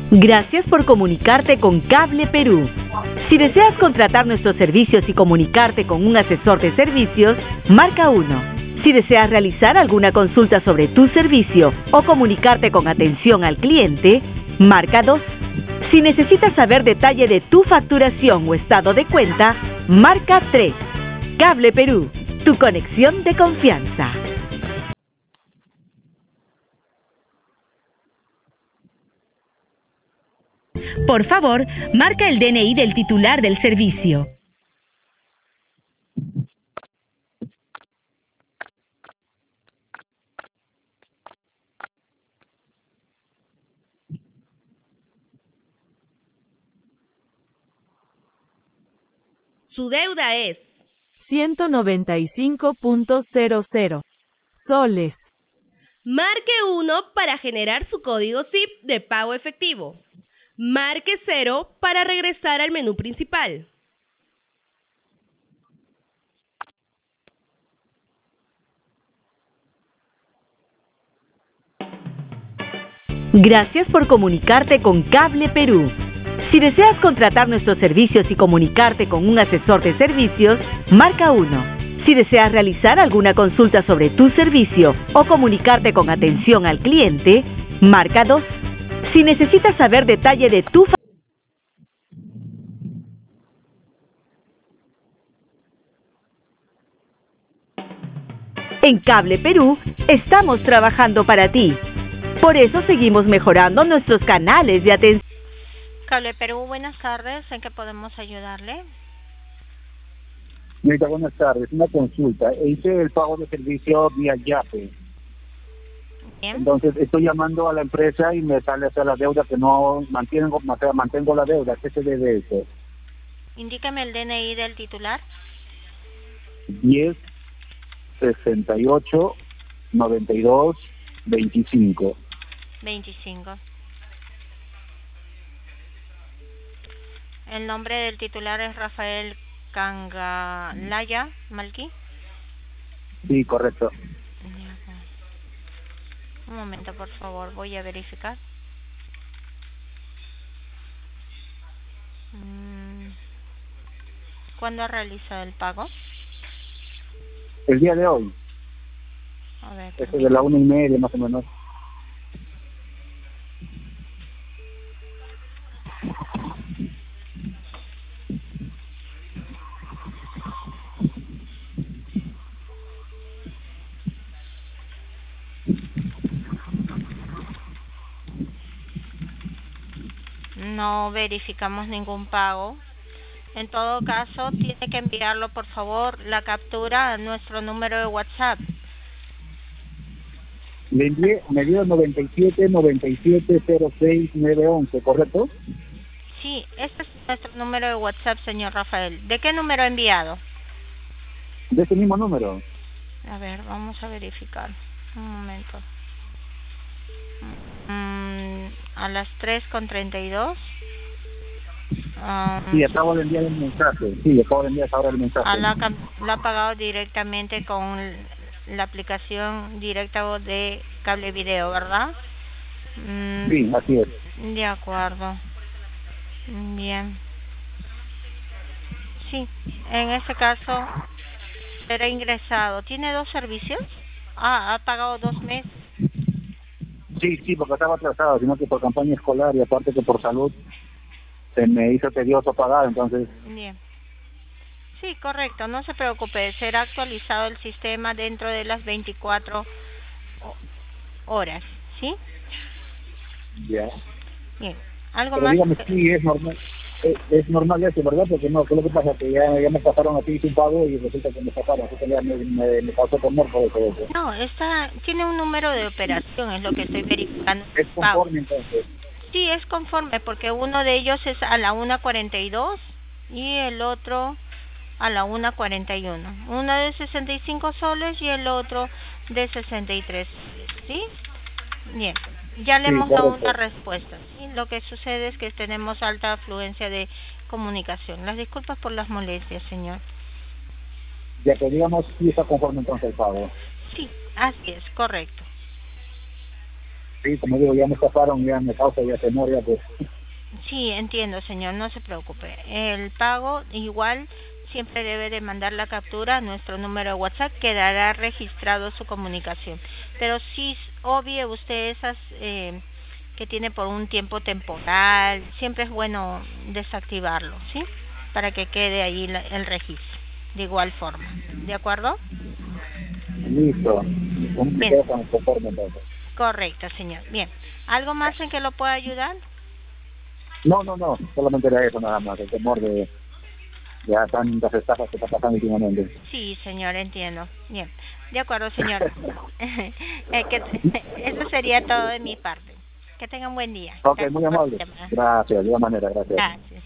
Gracias por comunicarte con Cable Perú. Si deseas contratar nuestros servicios y comunicarte con un asesor de servicios, marca 1. Si deseas realizar alguna consulta sobre tu servicio o comunicarte con atención al cliente, marca 2. Si necesitas saber detalle de tu facturación o estado de cuenta, marca 3. Cable Perú, tu conexión de confianza. Por favor, marca el DNI del titular del servicio. Su deuda es 195.00 soles. Marque 1 para generar su código SIP de pago efectivo. Marque 0 para regresar al menú principal. Gracias por comunicarte con Cable Perú. Si deseas contratar nuestros servicios y comunicarte con un asesor de servicios, marca 1. Si deseas realizar alguna consulta sobre tu servicio o comunicarte con atención al cliente, marca 2. Si necesitas saber detalle de tu En Cable Perú, estamos trabajando para ti. Por eso seguimos mejorando nuestros canales de atención. Cable Perú, buenas tardes. ¿En qué podemos ayudarle? Señorita, buenas tardes. Una consulta. Hice el pago de servicio vía Yape. Bien. Entonces estoy llamando a la empresa y me sale hasta la deuda que no mantengo la deuda. ¿Qué se debe eso? Indíqueme el DNI del titular. 10 68 92 25. 25. El nombre del titular es Rafael Cangalaya Malqui. Sí, correcto. Un momento, por favor, voy a verificar. ¿Cuándo ha realizado el pago? El día de hoy. A ver. Eso de la 1:30 más o menos. No verificamos ningún pago. En todo caso, tiene que enviarlo, por favor, la captura a nuestro número de WhatsApp. Le envié, me dio 97 97 06 911, ¿correcto? Sí, este es nuestro número de WhatsApp, señor Rafael. ¿De qué número ha enviado? De ese mismo número. A ver, vamos a verificar. Un momento. A las 3:32. Sí, acabo de enviar el mensaje. Sí, acabo de enviar ahora el mensaje. La ha pagado directamente con la aplicación directa de Cable Video, ¿verdad? Sí, así es. De acuerdo. Bien. Sí, en este caso será ingresado. ¿Tiene 2 servicios? Ha pagado 2 meses. Sí, porque estaba atrasado, sino que por campaña escolar y aparte que por salud se me hizo tedioso pagar, entonces... Bien. Sí, correcto, no se preocupe, será actualizado el sistema dentro de las 24 horas, ¿sí? Ya. Bien, ¿algo Pero más? dígame, sí, es normal eso, ¿verdad? Porque no, ¿qué es lo que pasa? Que ya me pasaron a ti un pago y resulta que me pasaron, así que ya me pasó por muerto eso. No, tiene un número de operación, es lo que estoy verificando. Es conforme entonces. Sí, es conforme, porque uno de ellos es a la 1:42 y el otro a la 1:41. Uno de 65 soles y el otro de 63, ¿sí? Bien, ya le hemos dado una respuesta. ¿Sí? Lo que sucede es que tenemos alta afluencia de comunicación. Las disculpas por las molestias, señor. Ya que digamos, sí está conforme entonces el pago. Sí, así es, correcto. Sí, como digo, ya me estafaron, ya me causa ya temor, ya pues. Sí, entiendo, señor, no se preocupe. El pago igual siempre debe de mandar la captura a nuestro número de WhatsApp, quedará registrado su comunicación. Pero sí, obvie usted esas que tiene por un tiempo temporal, siempre es bueno desactivarlo, ¿sí? Para que quede ahí el registro, de igual forma. ¿De acuerdo? Listo. Un Bien. conforme entonces. Correcto, señor. Bien. ¿Algo más en que lo pueda ayudar? No, solamente era eso nada más, el temor de ya tantas estafas que está pasando últimamente. Sí, señor, entiendo. Bien. De acuerdo, señor. Eso sería todo de mi parte. Que tenga un buen día. Ok, Gracias muy por su amable. llamada. Gracias, de igual manera, gracias. Gracias.